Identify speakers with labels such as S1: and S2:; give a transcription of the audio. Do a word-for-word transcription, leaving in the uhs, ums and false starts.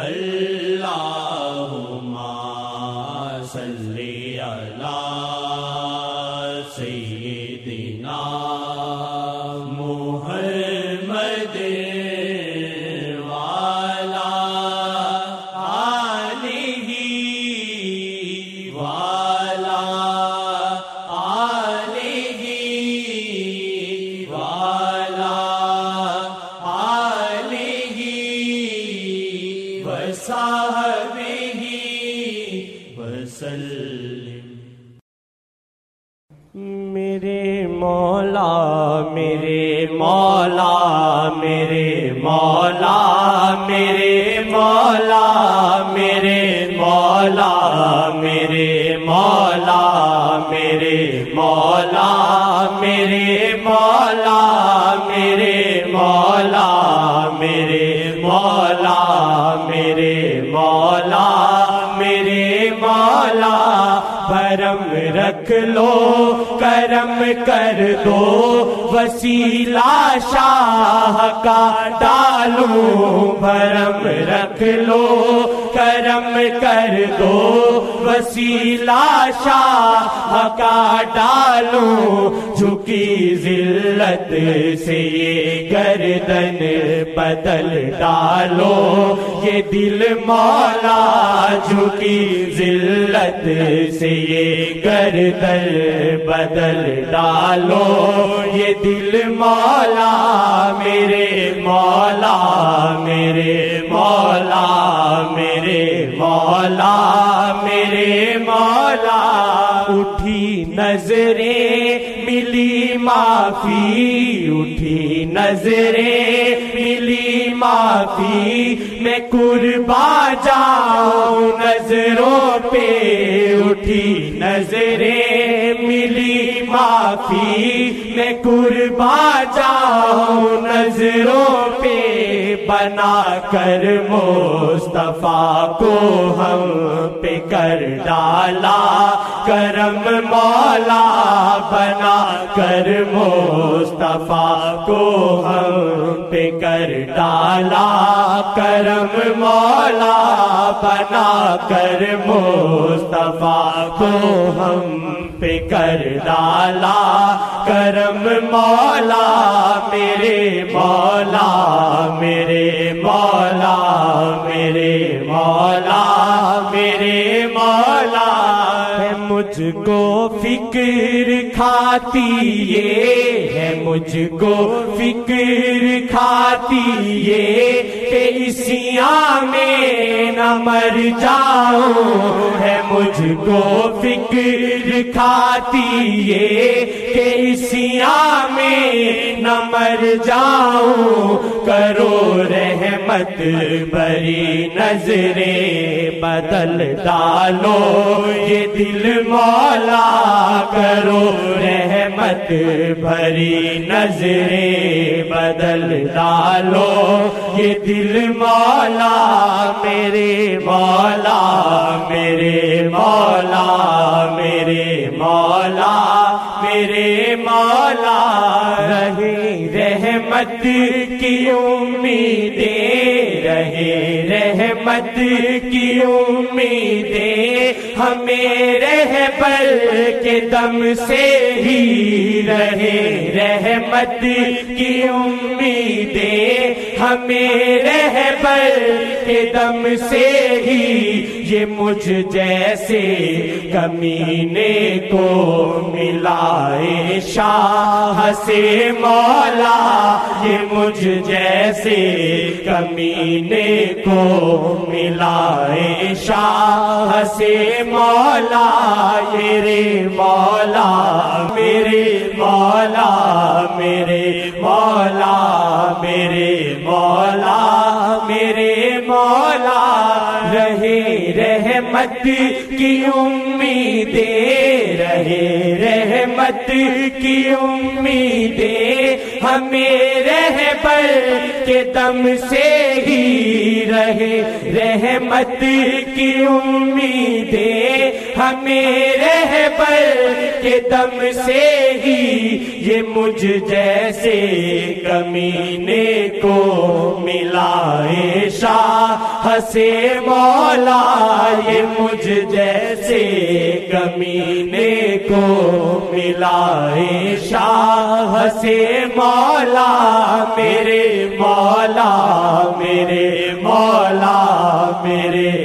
S1: اللہم صلی علی سیدنا محمد وعلی آلہ وعلی آلہ وعلی آلہ وصحبہ وسلم۔ میرے مولا میرے مولا میرے مولا میرے مولا میرے مولا میرے مولا میرے مولا میرے مولا میرے مولا میرے مولا میرے مولا میرے مولا کرم رکھ لو کرم کر دو وسیلہ شاہ کا ڈالوں بھرم رکھ لو کرم کر دو وسیلہ شاہ کا ڈالوں جھکی ذلت سے یہ گردن بدل ڈالو یہ دل مولا جھکی ذلت سے یہ گردن بدل ڈالو یہ دل مولا میرے مولا میرے مولا میرے مولا میرے مولا اٹھی نظریں ملی معافی اٹھی نظریں ملی معافی میں قربا جاؤں نظروں پہ اٹھی نظریں ملی معافی میں قربا جاؤں نظروں پہ بنا کر مصطفیٰ کو ہم پہ کر ڈالا کرم مولا بنا کر مصطفیٰ کو ہم پہ کر ڈالا کرم مولا بنا کر مصطفیٰ کو ہم پہ کر ڈالا کرم مولا میرے مولا میرے مولا میرے مولا میرے مولا ہے مجھ کو فکر کھاتی یہ ہے مجھ کو فکر کھاتی یہ کہ اسیاں میں نہ مر جاؤں ہے مجھ کو فکر کھاتی یہ کہ اسیاں میں نہ مر جاؤں کرو رحمت بری نظریں بدل ڈالو یہ دل مولا کرو رحمت بھری نظریں بدل ڈالو یہ دل مولا میرے مولا میرے مولا میرے مولا میرے مولا رہے رحمت کی امیدیں رہے رحمت کی امیدیں ہمیں رہبر کے دم سے ہی رہے رحمت کی امیدیں ہمیں رہبر کے دم سے ہی یہ مجھ جیسے کمینے کو ملائے شاہ سے مولا یہ مجھ جیسے کمینے کو ملائے شاہ سے مولا میرے مولا میرے مولا میرے مولا میرے مولا میرے مولا رہے رحمت کی امیدیں رہے رحمت کی امیدیں ہمیں رہبر کے دم سے ہی رہے رحمت کی امیدیں ہمیں رہبر کے دم سے ہی یہ مجھ جیسے کمینے کو ملائے شاہ سے مولا یہ مجھ جیسے کمینے کو ملائے شاہ سے مولا میرے مولا میرے مولا میرے